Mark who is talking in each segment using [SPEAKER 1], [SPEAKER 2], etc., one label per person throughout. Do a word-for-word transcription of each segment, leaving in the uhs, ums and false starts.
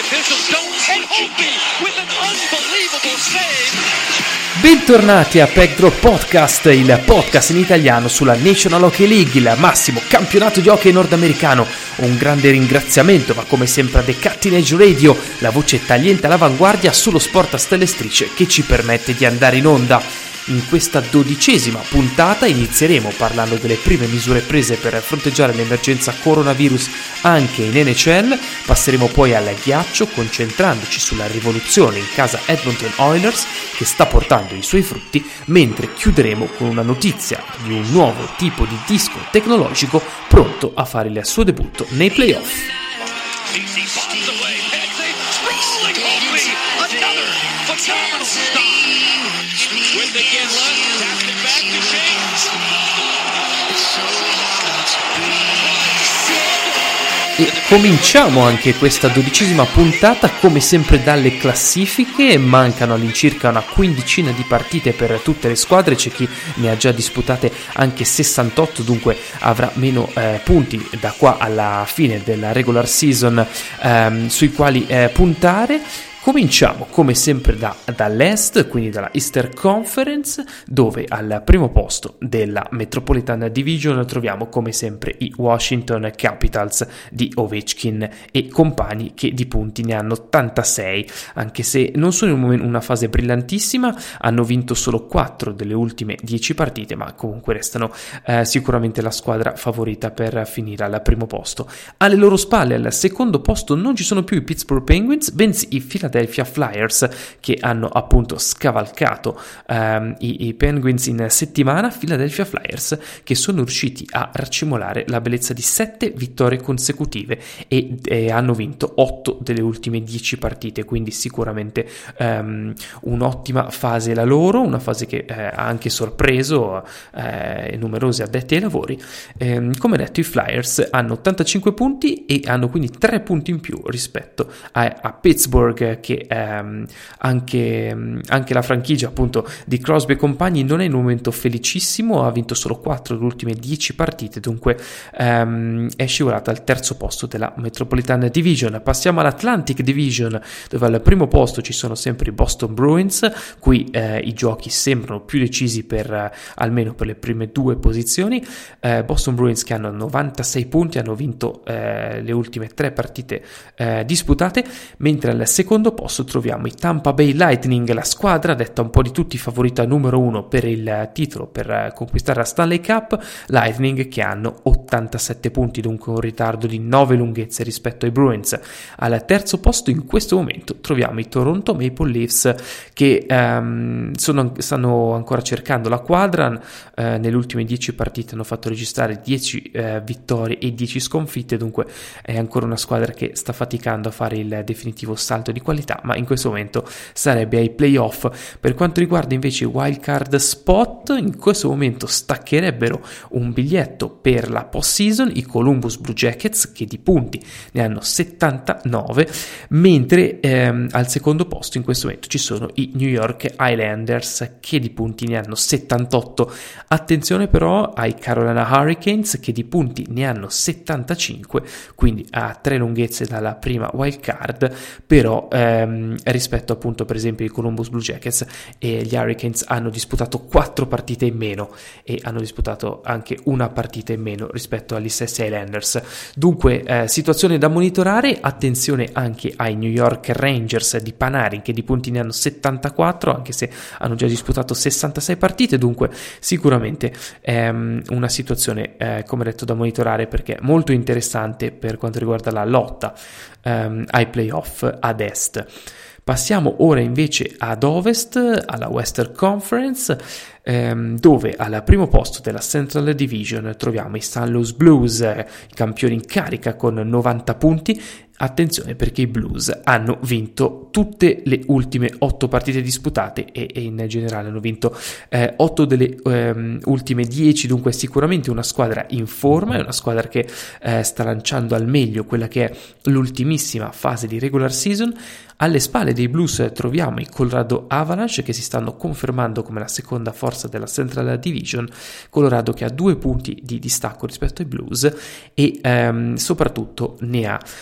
[SPEAKER 1] Bentornati a Pack Drop Podcast, il podcast in italiano sulla National Hockey League, il massimo campionato di hockey nordamericano. Un grande ringraziamento va come sempre a The Cutting Edge Radio, la voce tagliente all'avanguardia sullo sport a stelle e strisce che ci permette di andare in onda. In questa dodicesima puntata inizieremo parlando delle prime misure prese per fronteggiare l'emergenza coronavirus anche in N H L, passeremo poi al ghiaccio concentrandoci sulla rivoluzione in casa Edmonton Oilers che sta portando i suoi frutti, mentre chiuderemo con una notizia di un nuovo tipo di disco tecnologico pronto a fare il suo debutto nei playoff. E cominciamo anche questa dodicesima puntata come sempre dalle classifiche. Mancano all'incirca una quindicina di partite per tutte le squadre, c'è chi ne ha già disputate anche sessantotto, dunque avrà meno eh, punti da qua alla fine della regular season ehm, sui quali eh, puntare. Cominciamo come sempre da, dall'Est, quindi dalla Eastern Conference, dove al primo posto della Metropolitan Division troviamo come sempre i Washington Capitals di Ovechkin e compagni, che di punti ne hanno ottantasei, anche se non sono in una fase brillantissima, hanno vinto solo quattro delle ultime dieci partite, ma comunque restano eh, sicuramente la squadra favorita per finire al primo posto. Alle loro spalle, al secondo posto, non ci sono più i Pittsburgh Penguins, bensì i Philadelphia Flyers, che hanno appunto scavalcato um, i, i Penguins in settimana. Philadelphia Flyers che sono riusciti a raccimolare la bellezza di sette vittorie consecutive e, e hanno vinto otto delle ultime dieci partite, quindi sicuramente um, un'ottima fase la loro, una fase che eh, ha anche sorpreso eh, numerosi addetti ai lavori. Eh, come detto, i Flyers hanno ottantacinque punti e hanno quindi tre punti in più rispetto a, a Pittsburgh, che ehm, anche, anche la franchigia appunto di Crosby e compagni non è in un momento felicissimo, ha vinto solo quattro delle ultime dieci partite, dunque ehm, è scivolata al terzo posto della Metropolitan Division. Passiamo all'Atlantic Division, dove al primo posto ci sono sempre i Boston Bruins. Qui eh, i giochi sembrano più decisi per eh, almeno per le prime due posizioni. eh, Boston Bruins che hanno novantasei punti, hanno vinto eh, le ultime tre partite eh, disputate, mentre al secondo posto troviamo i Tampa Bay Lightning, la squadra detta un po' di tutti favorita numero uno per il titolo, per conquistare la Stanley Cup. Lightning che hanno ottantasette punti, dunque un ritardo di nove lunghezze rispetto ai Bruins. Al terzo posto in questo momento troviamo i Toronto Maple Leafs, che um, sono, stanno ancora cercando la quadra. uh, nelle ultime dieci partite hanno fatto registrare dieci uh, vittorie e dieci sconfitte, dunque è ancora una squadra che sta faticando a fare il definitivo salto di qualità, ma in questo momento sarebbe ai playoff. Per quanto riguarda invece i wildcard spot, in questo momento staccherebbero un biglietto per la post-season i Columbus Blue Jackets, che di punti ne hanno settantanove, mentre ehm, al secondo posto in questo momento ci sono i New York Islanders, che di punti ne hanno settantotto. Attenzione però ai Carolina Hurricanes, che di punti ne hanno settantacinque, quindi a tre lunghezze dalla prima wildcard, però ehm, rispetto appunto per esempio ai Columbus Blue Jackets e gli Hurricanes hanno disputato quattro partite in meno e hanno disputato anche una partita in meno rispetto agli stessi Islanders. Dunque eh, situazione da monitorare. Attenzione anche ai New York Rangers di Panarin, che di punti ne hanno settantaquattro, anche se hanno già disputato sessantasei partite, dunque sicuramente ehm, una situazione eh, come detto da monitorare, perché è molto interessante per quanto riguarda la lotta ehm, ai playoff ad est. Passiamo ora invece ad Ovest, alla Western Conference, ehm, dove al primo posto della Central Division troviamo i Saint Louis Blues, eh, i campioni in carica con novanta punti. Attenzione, perché i Blues hanno vinto tutte le ultime otto partite disputate e, e in generale hanno vinto eh, otto delle ehm, ultime dieci, dunque sicuramente una squadra in forma, è una squadra che eh, sta lanciando al meglio quella che è l'ultimissima fase di regular season. Alle spalle dei Blues troviamo i Colorado Avalanche, che si stanno confermando come la seconda forza della Central Division. Colorado che ha due punti di distacco rispetto ai Blues e ehm, soprattutto ne ha eh,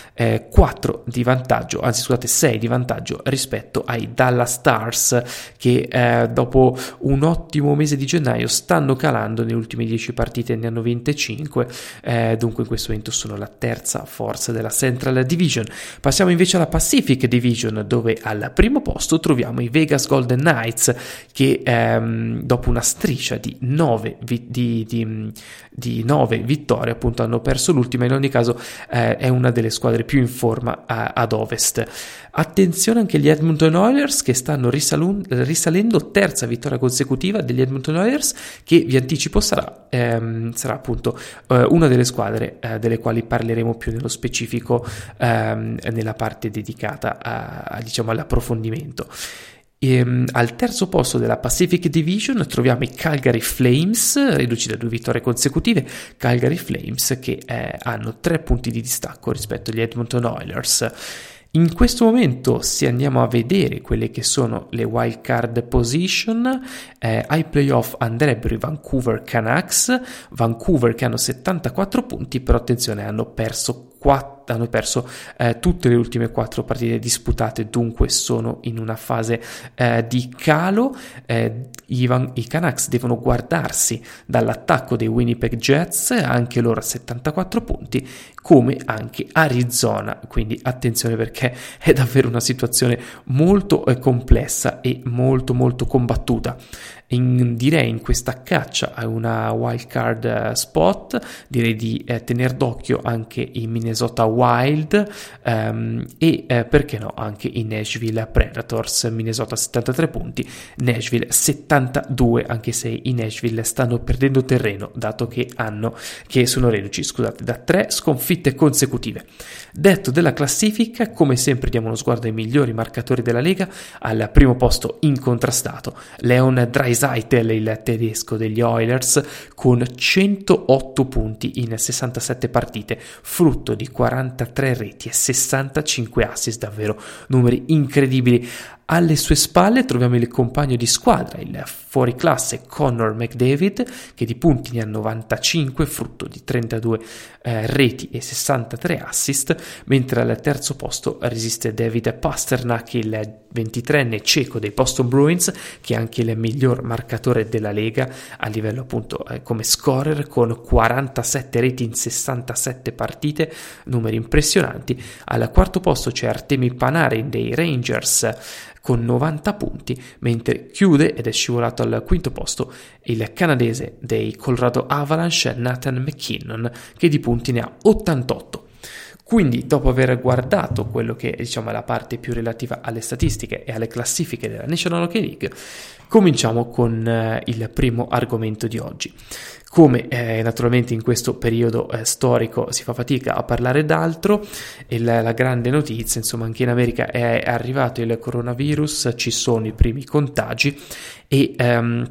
[SPEAKER 1] eh, quattro di vantaggio, anzi scusate sei di vantaggio rispetto ai Dallas Stars, che eh, dopo un ottimo mese di gennaio stanno calando. Nelle ultime dieci partite ne hanno vinte cinque, eh, dunque in questo momento sono la terza forza della Central Division. Passiamo invece alla Pacific Division, dove al primo posto troviamo i Vegas Golden Knights, che ehm, dopo una striscia di nove vi- di, di, di nove vittorie appunto hanno perso l'ultima. In ogni caso eh, è una delle squadre più in forma a, ad ovest. Attenzione anche gli Edmonton Oilers, che stanno risalun- risalendo, terza vittoria consecutiva degli Edmonton Oilers, che vi anticipo sarà, ehm, sarà appunto eh, una delle squadre eh, delle quali parleremo più nello specifico ehm, nella parte dedicata a, a, diciamo all'approfondimento. E, um, al terzo posto della Pacific Division troviamo i Calgary Flames, riduci da due vittorie consecutive. Calgary Flames che eh, hanno tre punti di distacco rispetto agli Edmonton Oilers. In questo momento, se andiamo a vedere quelle che sono le wild card position, eh, ai playoff andrebbero i Vancouver Canucks, Vancouver che hanno settantaquattro punti, però attenzione, hanno perso quattro hanno perso eh, tutte le ultime quattro partite disputate, dunque sono in una fase eh, di calo. Eh, i, Van- i Canucks devono guardarsi dall'attacco dei Winnipeg Jets, anche loro a settantaquattro punti, come anche Arizona, quindi attenzione perché è davvero una situazione molto eh, complessa e molto molto combattuta. In, direi in questa caccia a una wild card uh, spot direi di eh, tenere d'occhio anche i Minnesota Wild um, e eh, perché no anche i Nashville Predators. Minnesota settantatré punti, Nashville settantadue, anche se i Nashville stanno perdendo terreno dato che hanno che sono reduci scusate da tre sconfitte consecutive. Detto della classifica, come sempre diamo uno sguardo ai migliori marcatori della Lega. Al primo posto incontrastato Leon Draisaitl, il tedesco degli Oilers, con centootto punti in sessantasette partite, frutto di quarantatré reti e sessantacinque assist, davvero numeri incredibili. Alle sue spalle troviamo il compagno di squadra, il fuoriclasse Connor McDavid, che di punti ne ha novantacinque, frutto di trentadue eh, reti e sessantatré assist, mentre al terzo posto resiste David Pastrnak, il ventitreenne ceco dei Boston Bruins, che è anche il miglior marcatore della Lega a livello appunto eh, come scorer, con quarantasette reti in sessantasette partite, numeri impressionanti. Al quarto posto c'è Artemi Panarin dei Rangers con novanta punti, mentre chiude ed è scivolato al quinto posto il canadese dei Colorado Avalanche Nathan McKinnon, che di punti ne ha ottantotto. Quindi, dopo aver guardato quello che diciamo è la parte più relativa alle statistiche e alle classifiche della National Hockey League, cominciamo con eh, il primo argomento di oggi. Come eh, naturalmente in questo periodo eh, storico si fa fatica a parlare d'altro, e la, la grande notizia, insomma, anche in America è arrivato il coronavirus, ci sono i primi contagi e ehm,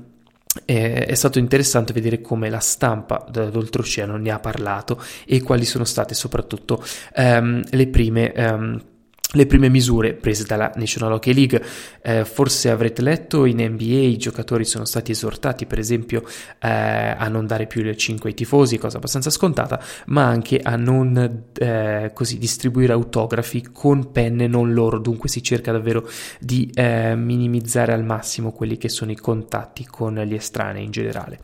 [SPEAKER 1] è stato interessante vedere come la stampa d'oltreoceano ne ha parlato e quali sono state soprattutto um, le prime um, le prime misure prese dalla National Hockey League. Eh, forse avrete letto in N B A i giocatori sono stati esortati per esempio eh, a non dare più il cinque ai tifosi, cosa abbastanza scontata, ma anche a non eh, così distribuire autografi con penne non loro, dunque si cerca davvero di eh, minimizzare al massimo quelli che sono i contatti con gli estranei in generale.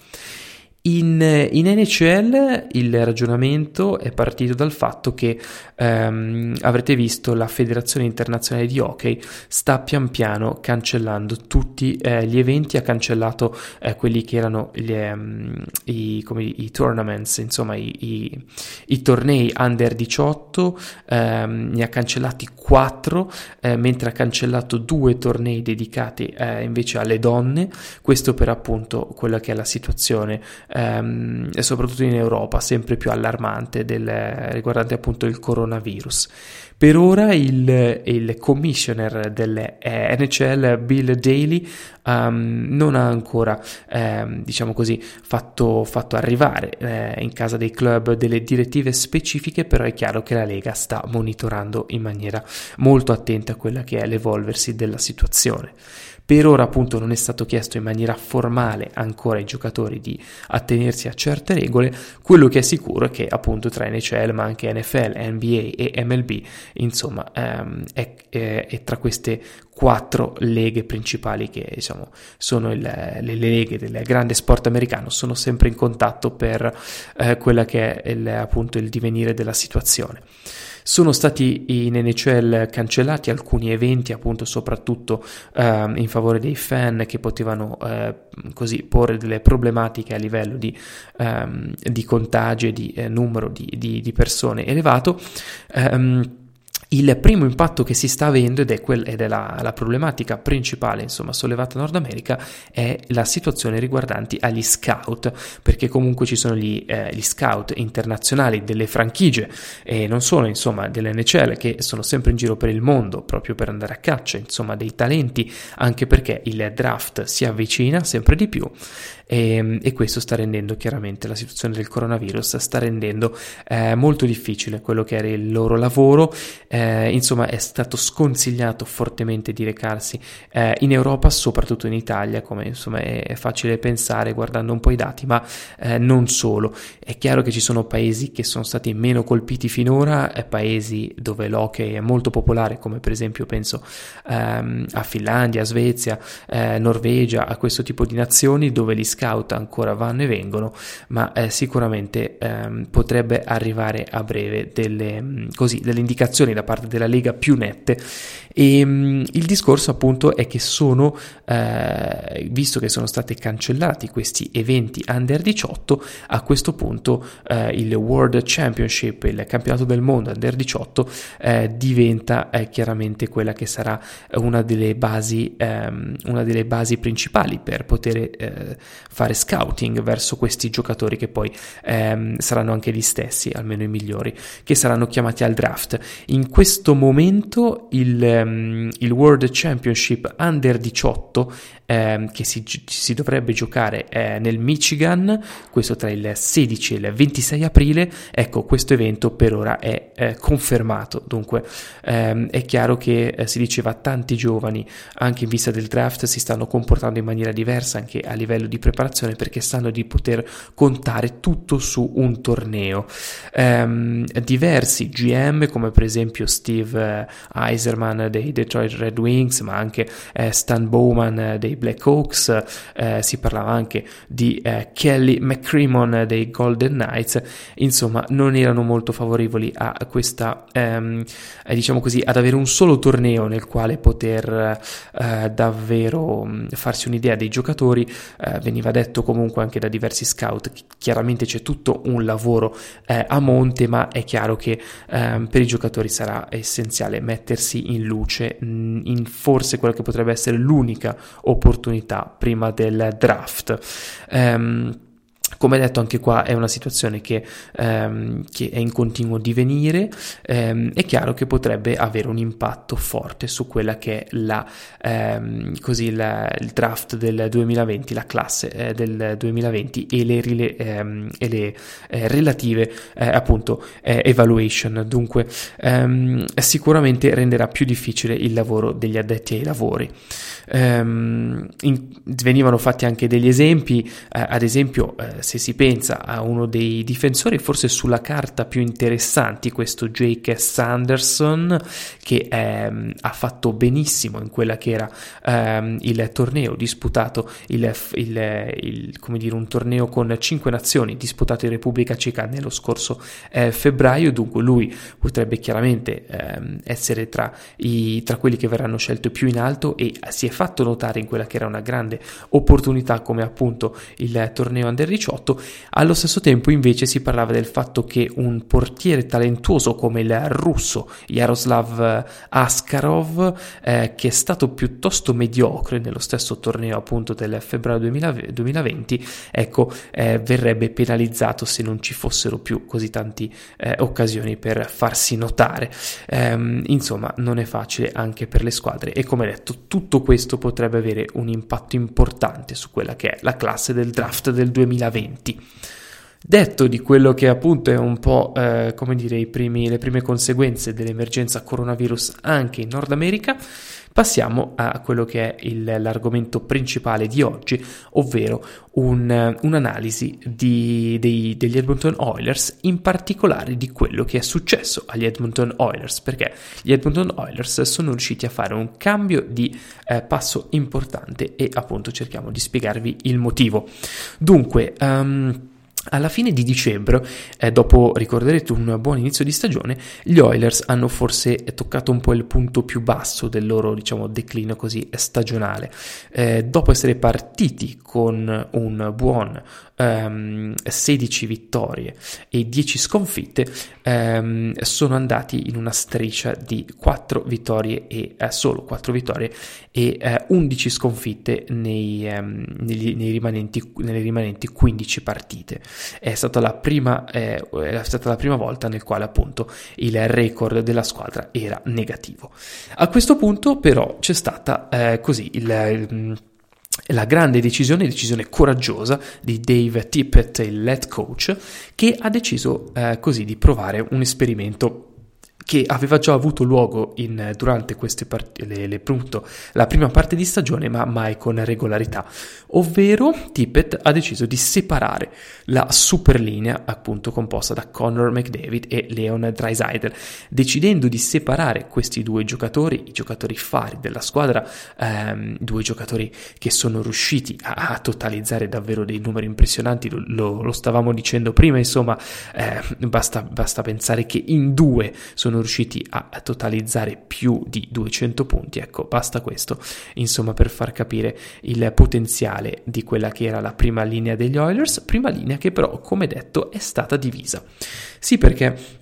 [SPEAKER 1] In, in N H L il ragionamento è partito dal fatto che ehm, avrete visto la Federazione Internazionale di Hockey sta pian piano cancellando tutti eh, gli eventi, ha cancellato eh, quelli che erano gli, um, i, come, i tournaments, insomma i, i, i tornei under diciotto, ehm, ne ha cancellati quattro, eh, mentre ha cancellato due tornei dedicati eh, invece alle donne, questo per appunto quella che è la situazione Ehm, e soprattutto in Europa sempre più allarmante del, riguardante appunto il coronavirus. Per ora il, il commissioner delle eh, N H L Bill Daly um, non ha ancora ehm, diciamo così fatto, fatto arrivare eh, in casa dei club delle direttive specifiche, però è chiaro che la Lega sta monitorando in maniera molto attenta a quella che è l'evolversi della situazione. Per ora appunto non è stato chiesto in maniera formale ancora ai giocatori di attenersi a certe regole, quello che è sicuro è che appunto tra N H L ma anche N F L, N B A e M L B insomma ehm, è, è, è tra queste quattro leghe principali che diciamo sono il, le, le leghe del grande sport americano, sono sempre in contatto per eh, quella che è il, appunto il divenire della situazione. Sono stati in N H L cancellati alcuni eventi, appunto soprattutto eh, in favore dei fan che potevano eh, così porre delle problematiche a livello di, ehm, di contagi e di eh, numero di, di, di persone elevato. Um, Il primo impatto che si sta avendo, ed è, quel, ed è la, la problematica principale insomma sollevata in Nord America, è la situazione riguardanti agli scout, perché comunque ci sono gli, eh, gli scout internazionali delle franchigie e non solo insomma dell'N H L, che sono sempre in giro per il mondo proprio per andare a caccia insomma dei talenti, anche perché il draft si avvicina sempre di più. E, e questo sta rendendo chiaramente la situazione del coronavirus, sta rendendo eh, molto difficile quello che era il loro lavoro. Eh, insomma è stato sconsigliato fortemente di recarsi eh, in Europa, soprattutto in Italia, come insomma è, è facile pensare guardando un po' i dati, ma eh, non solo. È chiaro che ci sono paesi che sono stati meno colpiti finora, eh, paesi dove l'hockey è molto popolare, come per esempio penso ehm, a Finlandia, Svezia, eh, Norvegia, a questo tipo di nazioni dove gli scout ancora vanno e vengono, ma eh, sicuramente ehm, potrebbe arrivare a breve delle, così, delle indicazioni da parte della Lega più nette. E mh, il discorso appunto è che sono eh, visto che sono stati cancellati questi eventi under diciotto, a questo punto eh, il World Championship, il campionato del mondo under diciotto eh, diventa eh, chiaramente quella che sarà una delle basi ehm, una delle basi principali per poter eh, fare scouting verso questi giocatori, che poi ehm, saranno anche gli stessi, almeno i migliori, che saranno chiamati al draft. In questo momento il, um, il World Championship under diciotto ehm, che si, si dovrebbe giocare eh, nel Michigan, questo tra il sedici e il ventisei aprile, ecco, questo evento per ora è eh, confermato. Dunque ehm, è chiaro che eh, si diceva tanti giovani anche in vista del draft si stanno comportando in maniera diversa anche a livello di preparazione, perché sanno di poter contare tutto su un torneo. Um, diversi G M, come per esempio Steve uh, Yzerman dei Detroit Red Wings, ma anche uh, Stan Bowman dei Black Hawks, uh, si parlava anche di uh, Kelly McCrimmon dei Golden Knights, insomma non erano molto favorevoli a questa um, eh, diciamo così, ad avere un solo torneo nel quale poter uh, davvero um, farsi un'idea dei giocatori. Uh, veniva detto comunque anche da diversi scout che chiaramente c'è tutto un lavoro eh, a monte, ma è chiaro che ehm, per i giocatori sarà essenziale mettersi in luce mh, in forse quella che potrebbe essere l'unica opportunità prima del draft. Um, Come detto, anche qua è una situazione che, ehm, che è in continuo divenire. Ehm, è chiaro che potrebbe avere un impatto forte su quella che è la, ehm, così la, il draft del duemilaventi, la classe eh, del duemilaventi e le, rile, ehm, e le eh, relative eh, appunto eh, evaluation. Dunque ehm, sicuramente renderà più difficile il lavoro degli addetti ai lavori. Um, in, venivano fatti anche degli esempi, eh, ad esempio eh, se si pensa a uno dei difensori forse sulla carta più interessanti, questo Jake Sanderson, che ehm, ha fatto benissimo in quella che era ehm, il torneo disputato, il, il, il, come dire, un torneo con cinque nazioni disputato in Repubblica Ceca nello scorso eh, febbraio. Dunque lui potrebbe chiaramente ehm, essere tra, i, tra quelli che verranno scelti più in alto, e si è fatto notare in quella che era una grande opportunità come appunto il torneo under diciotto. Allo stesso tempo invece si parlava del fatto che un portiere talentuoso come il russo Yaroslav Askarov, eh, che è stato piuttosto mediocre nello stesso torneo appunto del febbraio duemilaventi, ecco, eh, verrebbe penalizzato se non ci fossero più così tanti eh, occasioni per farsi notare. Ehm, insomma non è facile anche per le squadre, e come detto tutto questo potrebbe avere un impatto importante su quella che è la classe del draft del duemilaventi. Detto di quello che appunto è un po' eh, come dire i primi, le prime conseguenze dell'emergenza coronavirus anche in Nord America, Passiamo a quello che è il, l'argomento principale di oggi, ovvero un, un'analisi di, dei, degli Edmonton Oilers, in particolare di quello che è successo agli Edmonton Oilers, perché gli Edmonton Oilers sono riusciti a fare un cambio di eh, passo importante e appunto cerchiamo di spiegarvi il motivo. Dunque, um, alla fine di dicembre, eh, dopo ricorderete un buon inizio di stagione, gli Oilers hanno forse toccato un po' il punto più basso del loro, diciamo, declino così stagionale. Eh, dopo essere partiti con un buon um, sedici vittorie e dieci sconfitte, um, sono andati in una striscia di quattro vittorie e eh, solo quattro vittorie e eh, undici sconfitte nei, um, negli, nei rimanenti, nelle rimanenti quindici partite. È stata la prima eh, è stata la prima volta nel quale appunto il record della squadra era negativo. A questo punto però c'è stata eh, così il, il la grande decisione, decisione coraggiosa di Dave Tippett, il head coach, che ha deciso eh, così di provare un esperimento che aveva già avuto luogo in, durante queste part- le, le, appunto, la prima parte di stagione, ma mai con regolarità, ovvero Tippett ha deciso di separare la superlinea appunto composta da Connor McDavid e Leon Draisaitl, decidendo di separare questi due giocatori, i giocatori fari della squadra, ehm, due giocatori che sono riusciti a, a totalizzare davvero dei numeri impressionanti, lo, lo, lo stavamo dicendo prima, insomma, eh, basta, basta pensare che in due sono riusciti a totalizzare più di duecento punti, ecco, basta questo, insomma, per far capire il potenziale di quella che era la prima linea degli Oilers, prima linea che però, come detto, è stata divisa. Sì, perché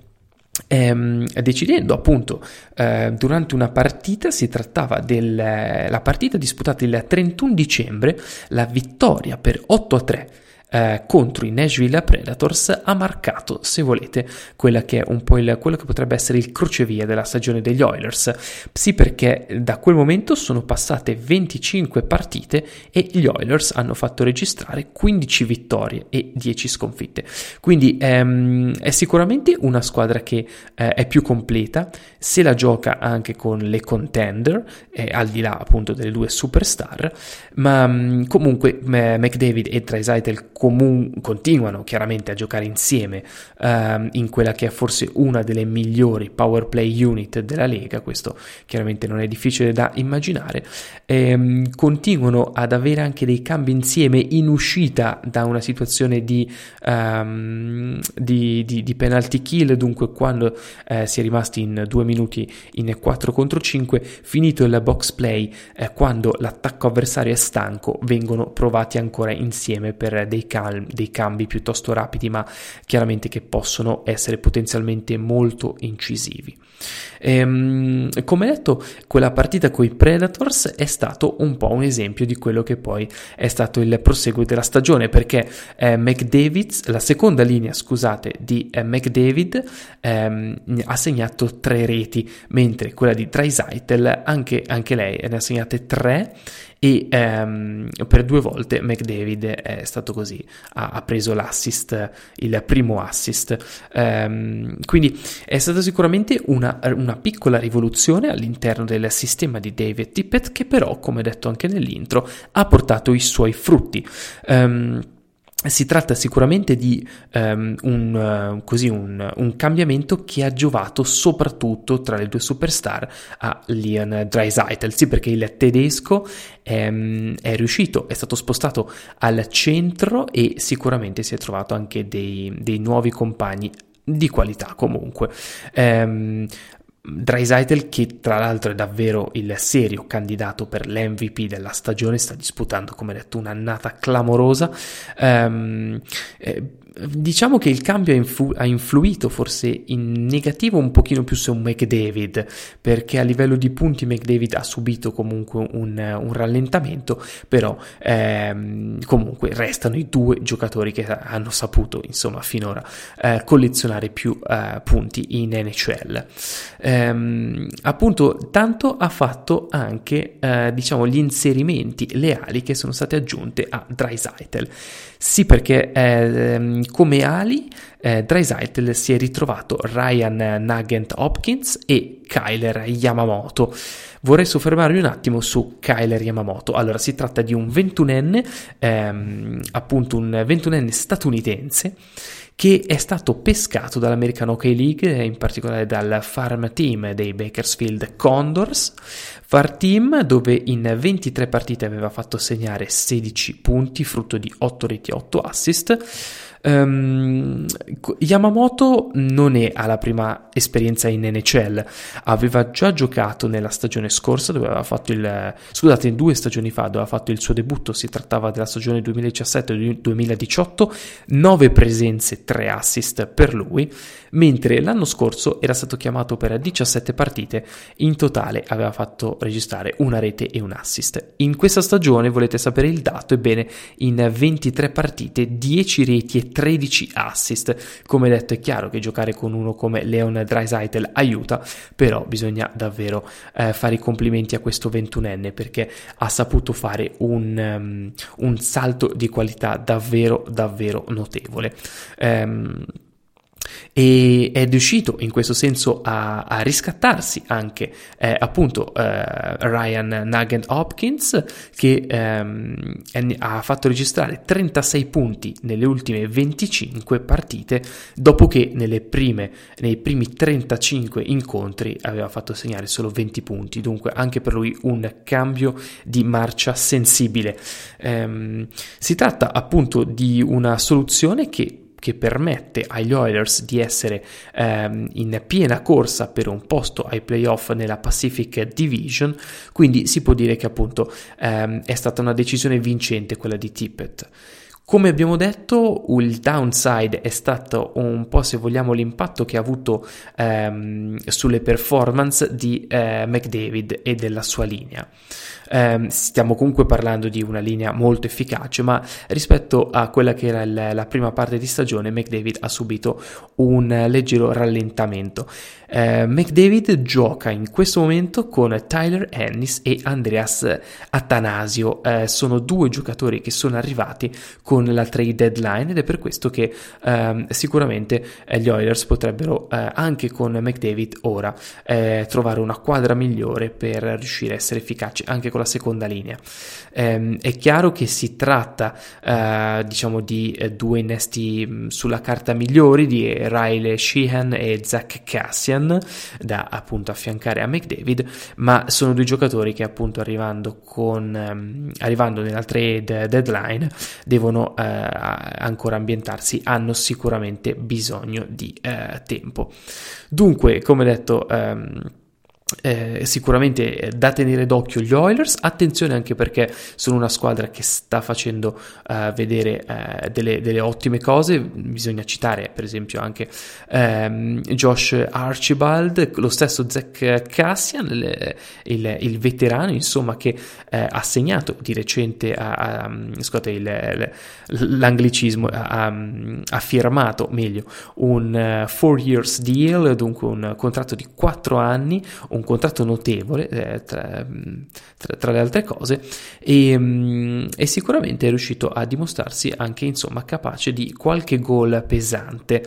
[SPEAKER 1] Ehm, decidendo appunto eh, durante una partita, si trattava della partita disputata il trentuno dicembre, la vittoria per otto a tre Eh, contro i Nashville Predators ha marcato, se volete, quella che è un po' il, quello che potrebbe essere il crocevia della stagione degli Oilers. Sì, perché da quel momento sono passate venticinque partite e gli Oilers hanno fatto registrare quindici vittorie e dieci sconfitte. Quindi ehm, è sicuramente una squadra che eh, è più completa, se la gioca anche con le contender, eh, al di là appunto delle due superstar, ma mh, comunque eh, McDavid e Draisaitl Comun- continuano chiaramente a giocare insieme um, in quella che è forse una delle migliori power play unit della Lega. Questo chiaramente non è difficile da immaginare. Ehm, continuano ad avere anche dei cambi insieme in uscita da una situazione di, um, di, di, di penalty kill, dunque quando eh, si è rimasti in due minuti in quattro contro cinque, finito il box play, eh, quando l'attacco avversario è stanco, vengono provati ancora insieme per dei Cal- dei cambi piuttosto rapidi, ma chiaramente che possono essere potenzialmente molto incisivi. Ehm, come detto, quella partita con i Predators è stato un po' un esempio di quello che poi è stato il proseguo della stagione, perché eh, McDavid, la seconda linea scusate di eh, McDavid ehm, ha segnato tre reti, mentre quella di Draisaitl anche, anche lei ne ha segnate tre, e um, per due volte McDavid è stato così, ha, ha preso l'assist, il primo assist, um, quindi è stata sicuramente una, una piccola rivoluzione all'interno del sistema di David Tippett, che però, come detto anche nell'intro, ha portato i suoi frutti. Um, Si tratta sicuramente di um, un, uh, così un, un cambiamento che ha giovato soprattutto tra le due superstar a Leon Draisaitl, sì, perché il tedesco è, è riuscito, è stato spostato al centro e sicuramente si è trovato anche dei, dei nuovi compagni di qualità comunque. Um, Draisaitl, che tra l'altro è davvero il serio candidato per l'M V P della stagione, sta disputando, come detto, un'annata clamorosa. Um, eh, diciamo che il cambio ha, influ- ha influito forse in negativo un pochino più su McDavid, perché a livello di punti McDavid ha subito comunque un, un rallentamento, però ehm, comunque restano i due giocatori che hanno saputo insomma finora eh, collezionare più eh, punti in N H L. Ehm, appunto, tanto ha fatto anche eh, diciamo gli inserimenti leali che sono state aggiunte a Draisaitl. Sì, perché eh, come ali eh, Draisaitl si è ritrovato Ryan Nugent-Hopkins e Kyler Yamamoto. Vorrei soffermarmi un attimo su Kyler Yamamoto. Allora, si tratta di un ventunenne, ehm, appunto un ventunenne statunitense che è stato pescato dall'American Hockey League, in particolare dal Farm Team dei Bakersfield Condors, Farm Team dove in ventitré partite aveva fatto segnare sedici punti, frutto di otto reti e otto assist. Um, Yamamoto non è alla prima esperienza in N H L, aveva già giocato nella stagione scorsa dove aveva fatto il scusate due stagioni fa dove aveva fatto il suo debutto. Si trattava della stagione duemiladiciassette duemiladiciotto, nove presenze, tre assist per lui, mentre l'anno scorso era stato chiamato per diciassette partite, in totale aveva fatto registrare una rete e un assist. In questa stagione, volete sapere il dato? Ebbene, in ventitré partite dieci reti e tredici assist. Come detto, è chiaro che giocare con uno come Leon Draisaitl aiuta, però bisogna davvero eh, fare i complimenti a questo ventunenne, perché ha saputo fare un, um, un salto di qualità davvero davvero notevole. Um, e è riuscito in questo senso a, a riscattarsi anche eh, appunto eh, Ryan Nugent-Hopkins, che ehm, ha fatto registrare trentasei punti nelle ultime venticinque partite, dopo che nelle prime, nei primi trentacinque incontri aveva fatto segnare solo venti punti. Dunque anche per lui un cambio di marcia sensibile. Ehm, si tratta appunto di una soluzione che che permette agli Oilers di essere ehm, in piena corsa per un posto ai playoff nella Pacific Division, quindi si può dire che appunto ehm, è stata una decisione vincente quella di Tippett. Come abbiamo detto, il downside è stato un po', se vogliamo, l'impatto che ha avuto ehm, sulle performance di eh, McDavid e della sua linea. Eh, stiamo comunque parlando di una linea molto efficace, ma rispetto a quella che era il, la prima parte di stagione, McDavid ha subito un leggero rallentamento. Eh, McDavid gioca in questo momento con Tyler Ennis e Andreas Attanasio. Eh, sono due giocatori che sono arrivati con la trade deadline, ed è per questo che eh, sicuramente eh, gli Oilers potrebbero eh, anche con McDavid ora eh, trovare una quadra migliore per riuscire a essere efficaci anche con la seconda linea. Eh, è chiaro che si tratta eh, diciamo di eh, due innesti mh, sulla carta migliori di Riley Sheehan e Zach Kassian da appunto affiancare a McDavid, ma sono due giocatori che appunto arrivando con um, arrivando nella trade deadline devono uh, ancora ambientarsi, hanno sicuramente bisogno di uh, tempo. Dunque, come detto, um, Eh, sicuramente da tenere d'occhio gli Oilers. Attenzione anche perché sono una squadra che sta facendo uh, vedere uh, delle, delle ottime cose. Bisogna citare per esempio anche um, Josh Archibald, lo stesso Zach Kassian, il, il, il veterano insomma, che uh, ha segnato di recente a, a, um, scusate il, l'anglicismo ha, ha firmato meglio un uh, four years deal, dunque un contratto di quattro anni, un un contratto notevole eh, tra, tra, tra le altre cose, e, um, e sicuramente è riuscito a dimostrarsi anche insomma capace di qualche gol pesante.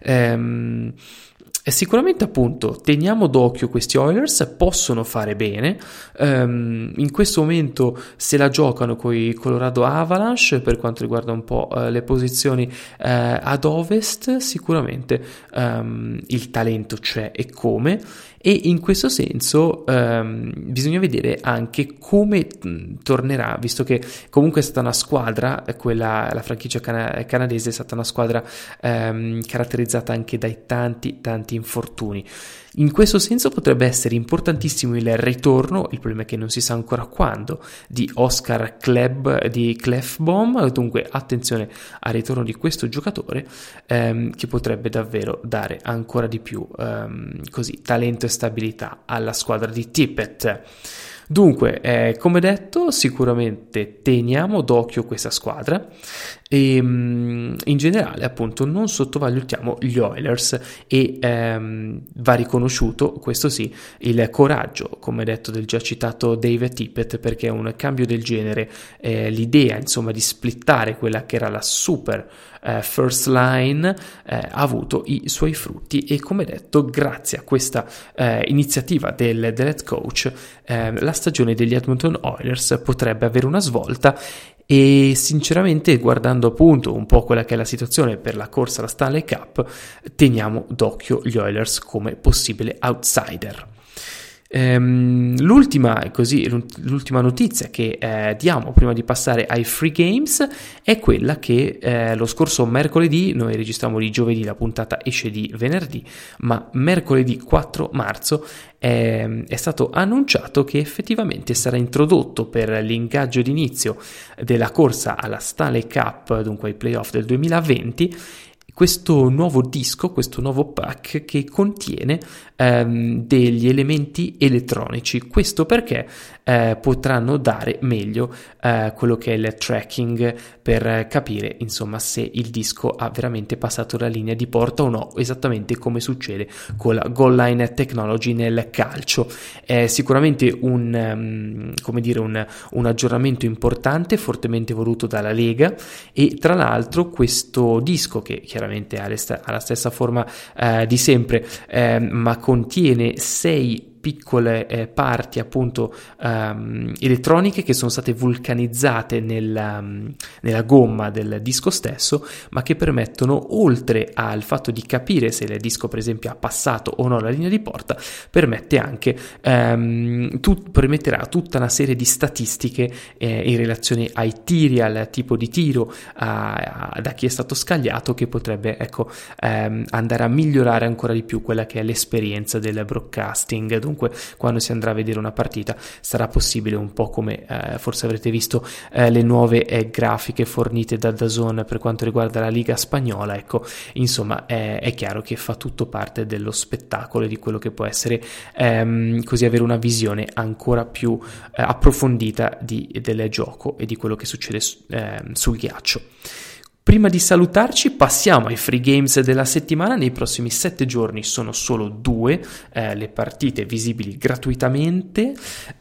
[SPEAKER 1] Ehm, E sicuramente appunto teniamo d'occhio questi Oilers, possono fare bene. Um, in questo momento se la giocano con i Colorado Avalanche per quanto riguarda un po' uh, le posizioni uh, ad ovest. Sicuramente um, il talento c'è e come, e in questo senso um, bisogna vedere anche come mh, tornerà, visto che comunque è stata una squadra, quella, la franchigia cana- canadese è stata una squadra um, caratterizzata anche dai tanti tanti infortuni. In questo senso potrebbe essere importantissimo il ritorno, il problema è che non si sa ancora quando, di Oscar Kleb, di Klefbom. Dunque attenzione al ritorno di questo giocatore ehm, che potrebbe davvero dare ancora di più ehm, così talento e stabilità alla squadra di Tippett. Dunque, eh, come detto, sicuramente teniamo d'occhio questa squadra E in generale appunto non sottovalutiamo gli Oilers e ehm, va riconosciuto, questo sì, il coraggio, come detto, del già citato Dave Tippett, perché un cambio del genere, eh, l'idea insomma di splittare quella che era la super eh, first line eh, ha avuto i suoi frutti, e come detto grazie a questa eh, iniziativa del, dell'head coach eh, la stagione degli Edmonton Oilers potrebbe avere una svolta. E sinceramente, guardando appunto un po' quella che è la situazione per la corsa alla Stanley Cup, teniamo d'occhio gli Oilers come possibile outsider. Ehm, l'ultima, così, l'ultima notizia che eh, diamo prima di passare ai free games è quella che eh, lo scorso mercoledì, noi registriamo di giovedì, la puntata esce di venerdì, ma mercoledì quattro marzo è, è stato annunciato che effettivamente sarà introdotto per l'ingaggio d'inizio della corsa alla Stanley Cup, dunque ai playoff del duemilaventi, questo nuovo disco, questo nuovo pack che contiene ehm, degli elementi elettronici. Questo perché eh, potranno dare meglio eh, quello che è il tracking per capire insomma se il disco ha veramente passato la linea di porta o no, esattamente come succede con la goal line technology nel calcio. È sicuramente un, um, come dire, un, un aggiornamento importante, fortemente voluto dalla Lega, e tra l'altro questo disco, che chiaramente ha la stessa forma eh, di sempre, eh, ma contiene sei piccole eh, parti appunto um, elettroniche che sono state vulcanizzate nella, um, nella gomma del disco stesso, ma che permettono, oltre al fatto di capire se il disco per esempio ha passato o no la linea di porta, permette anche um, tut- permetterà tutta una serie di statistiche eh, in relazione ai tiri, al tipo di tiro, a, a, da chi è stato scagliato, che potrebbe ecco um, andare a migliorare ancora di più quella che è l'esperienza del broadcasting. Dunque, quando si andrà a vedere una partita sarà possibile, un po' come eh, forse avrete visto eh, le nuove eh, grafiche fornite da D A Z N per quanto riguarda la Liga Spagnola, ecco, insomma è, è chiaro che fa tutto parte dello spettacolo e di quello che può essere ehm, così avere una visione ancora più eh, approfondita di, del gioco e di quello che succede eh, sul ghiaccio. Prima di salutarci passiamo ai free games della settimana. Nei prossimi sette giorni sono solo due eh, le partite visibili gratuitamente.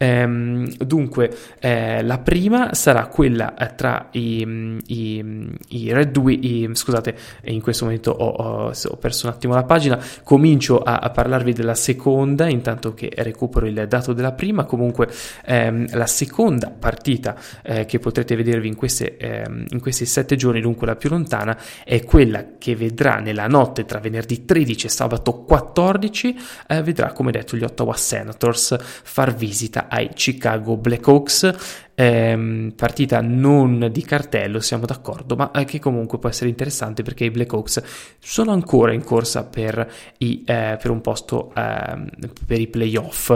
[SPEAKER 1] Ehm, dunque eh, la prima sarà quella eh, tra i, i, i Red Wings, scusate, in questo momento ho, ho, ho perso un attimo la pagina, comincio a, a parlarvi della seconda intanto che recupero il dato della prima. Comunque ehm, la seconda partita eh, che potrete vedervi in, queste, ehm, in questi sette giorni, dunque la più lontana, è quella che vedrà nella notte tra venerdì tredici e sabato quattordici, eh, vedrà come detto gli Ottawa Senators far visita ai Chicago Blackhawks. Eh, partita non di cartello, siamo d'accordo, ma eh, che comunque può essere interessante perché i Blackhawks sono ancora in corsa per, i, eh, per un posto eh, per i playoff,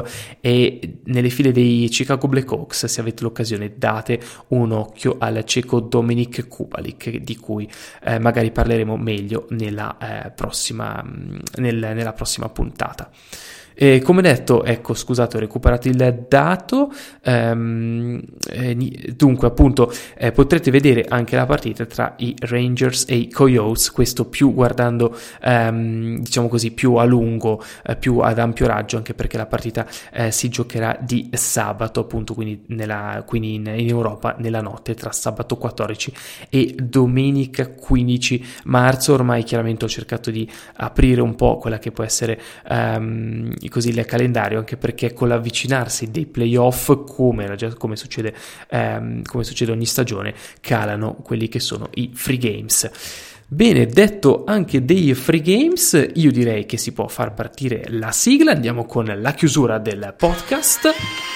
[SPEAKER 1] e nelle file dei Chicago Blackhawks, se avete l'occasione, date un occhio al ceco Dominik Kubalik, di cui eh, magari parleremo meglio nella, eh, prossima, nel, nella prossima puntata. E come detto, ecco, scusate, ho recuperato il dato, ehm, eh, dunque appunto eh, potrete vedere anche la partita tra i Rangers e i Coyotes, questo più guardando ehm, diciamo così più a lungo, eh, più ad ampio raggio, anche perché la partita eh, si giocherà di sabato appunto, quindi, nella, quindi in, in Europa nella notte tra sabato quattordici e domenica quindici marzo. Ormai chiaramente ho cercato di aprire un po' quella che può essere ehm, così il calendario, anche perché con l'avvicinarsi dei playoff, come, come succede ehm, come succede ogni stagione, calano quelli che sono i free games. Bene, detto anche dei free games, io direi che si può far partire la sigla. Andiamo con la chiusura del podcast.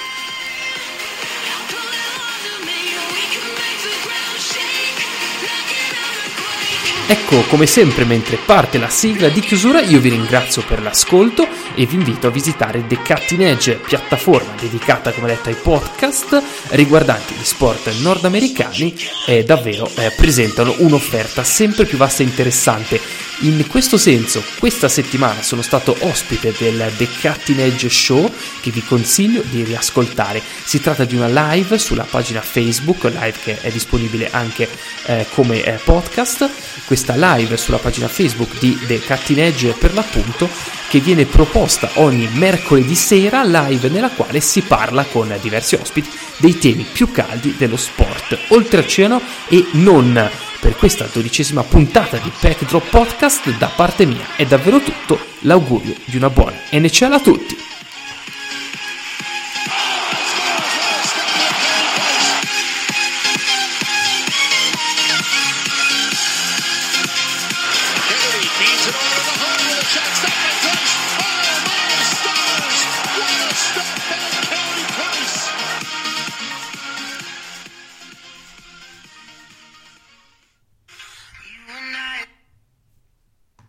[SPEAKER 1] Ecco, come sempre, mentre parte la sigla di chiusura, io vi ringrazio per l'ascolto e vi invito a visitare The Cutting Edge, piattaforma dedicata, come detto, ai podcast riguardanti gli sport nordamericani, e davvero eh, presentano un'offerta sempre più vasta e interessante. In questo senso, questa settimana sono stato ospite del The Cutting Edge Show, che vi consiglio di riascoltare. Si tratta di una live sulla pagina Facebook, live che è disponibile anche eh, come eh, podcast. Questa live sulla pagina Facebook di The Cutting Edge, per l'appunto, che viene proposta ogni mercoledì sera, live nella quale si parla con diversi ospiti dei temi più caldi dello sport oltreoceano e non. Per questa dodicesima puntata di Pack Drop Podcast da parte mia è davvero tutto, l'augurio di una buona N C L a tutti.